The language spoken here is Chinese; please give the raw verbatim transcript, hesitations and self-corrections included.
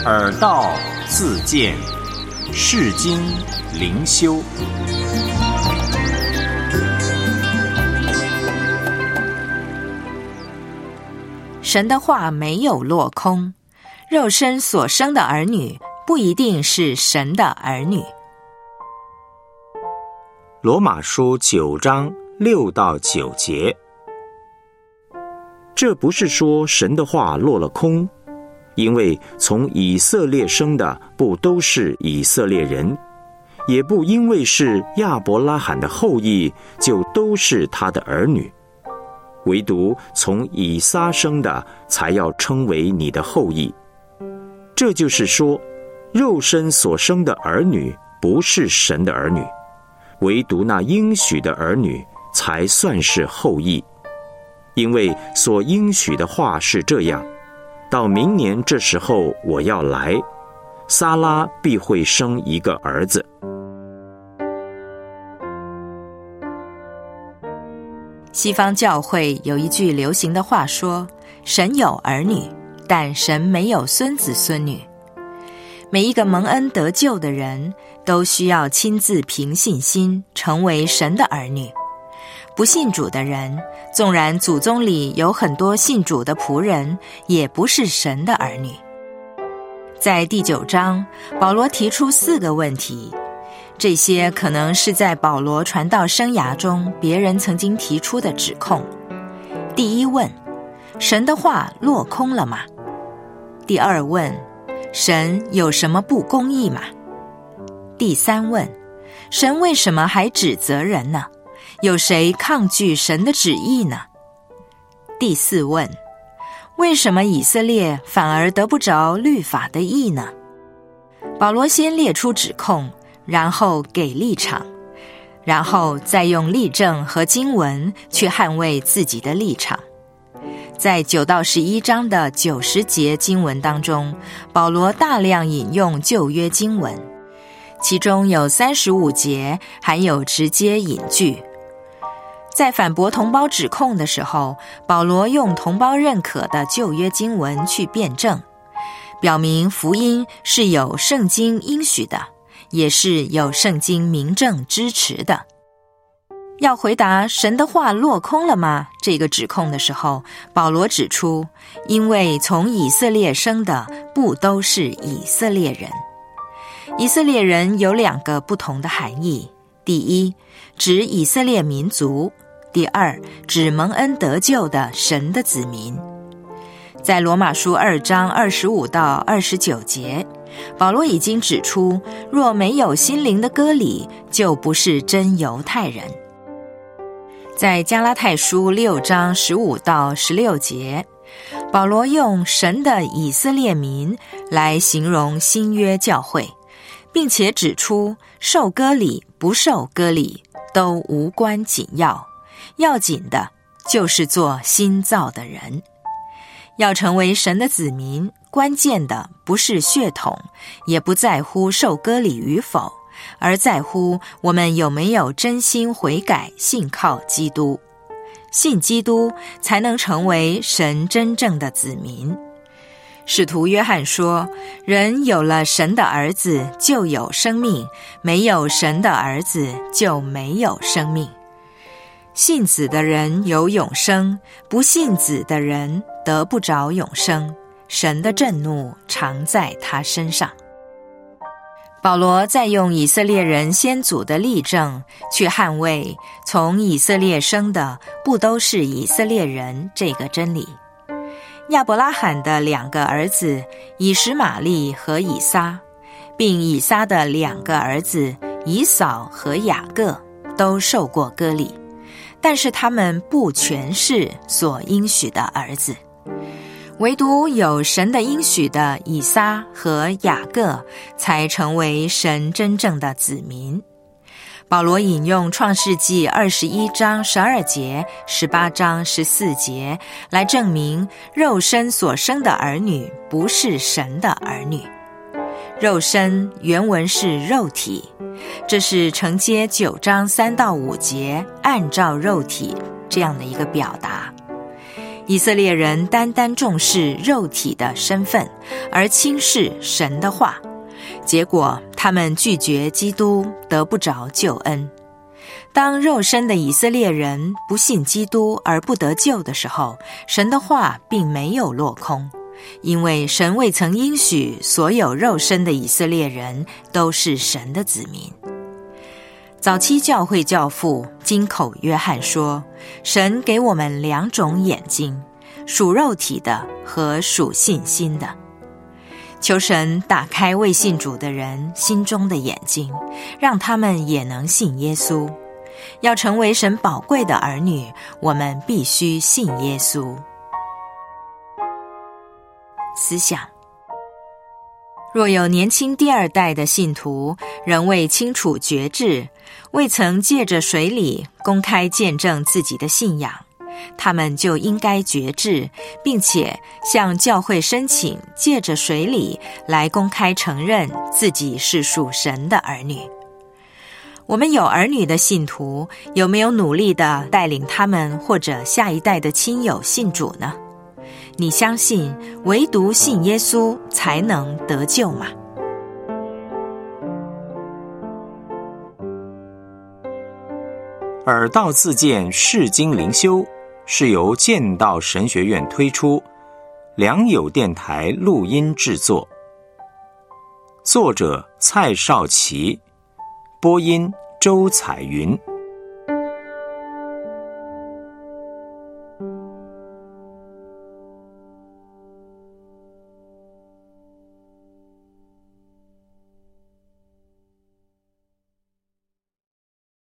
耳道自见，世经灵修。 神的话没有落空，肉身所生的儿女不一定是神的儿女。 罗马书九章六到九节，这不是说神的话落了空，因为从以色列生的不都是以色列人，也不因为是亚伯拉罕的后裔就都是他的儿女，唯独从以撒生的才要称为你的后裔。这就是说，肉身所生的儿女不是神的儿女，唯独那应许的儿女才算是后裔。因为所应许的话是这样，到明年这时候我要来，撒拉必会生一个儿子。 西方教会有一句流行的话说，神有儿女，但神没有孙子孙女。每一个蒙恩得救的人都需要亲自凭信心成为神的儿女。不信主的人，纵然祖宗里有很多信主的仆人，也不是神的儿女。在第九章，保罗提出四个问题，这些可能是在保罗传道生涯中别人曾经提出的指控。第一问，神的话落空了吗？第二问，神有什么不公义吗？第三问，神为什么还指责人呢？有谁抗拒神的旨意呢？第四问，为什么以色列反而得不着律法的义呢？保罗先列出指控，然后给立场，然后再用例证和经文去捍卫自己的立场。在九到十一章的九十节经文当中，保罗大量引用旧约经文，其中有三十五节含有直接引句。在反驳同胞指控的时候，保罗用同胞认可的旧约经文去辩证，表明福音是有圣经应许的，也是有圣经明证支持的。要回答神的话落空了吗这个指控的时候，保罗指出，因为从以色列生的不都是以色列人。以色列人有两个不同的含义，第一，指以色列民族；第二，指蒙恩得救的神的子民。在罗马书二章二十五到二十九节，保罗已经指出，若没有心灵的割礼，就不是真犹太人。在加拉太书六章十五到十六节，保罗用神的以色列民来形容新约教会，并且指出受割礼不受割礼都无关紧要，要紧的就是做新造的人。要成为神的子民，关键的不是血统，也不在乎受割礼与否，而在乎我们有没有真心悔改，信靠基督。信基督才能成为神真正的子民。使徒约翰说，人有了神的儿子就有生命，没有神的儿子就没有生命。信子的人有永生，不信子的人得不着永生，神的震怒常在他身上。保罗再用以色列人先祖的例证去捍卫从以色列生的不都是以色列人这个真理。亚伯拉罕的两个儿子以实玛利和以撒，并以撒的两个儿子以扫和雅各都受过割礼，但是他们不全是所应许的儿子。唯独有神的应许的以撒和雅各才成为神真正的子民。保罗引用创世纪二十一章十二节、十八章十四节来证明肉身所生的儿女不是神的儿女。肉身原文是肉体，这是承接九章三到五节按照肉体这样的一个表达。 以色列人单单重视肉体的身份，而轻视神的话，结果他们拒绝基督，得不着救恩。当肉身的以色列人不信基督而不得救的时候，神的话并没有落空，因为神未曾应许所有肉身的以色列人都是神的子民。早期教会教父金口约翰说，神给我们两种眼睛，属肉体的和属信心的。求神打开未信主的人心中的眼睛，让他们也能信耶稣。要成为神宝贵的儿女，我们必须信耶稣。思想：若有年轻第二代的信徒仍未清楚觉志，未曾借着水礼公开见证自己的信仰，他们就应该觉志，并且向教会申请借着水礼来公开承认自己是属神的儿女。我们有儿女的信徒，有没有努力地带领他们或者下一代的亲友信主呢？你相信唯独信耶稣才能得救吗？ 耳道自荐释经灵修是由剑道神学院推出，良友电台录音制作，作者蔡少祺，播音周彩云。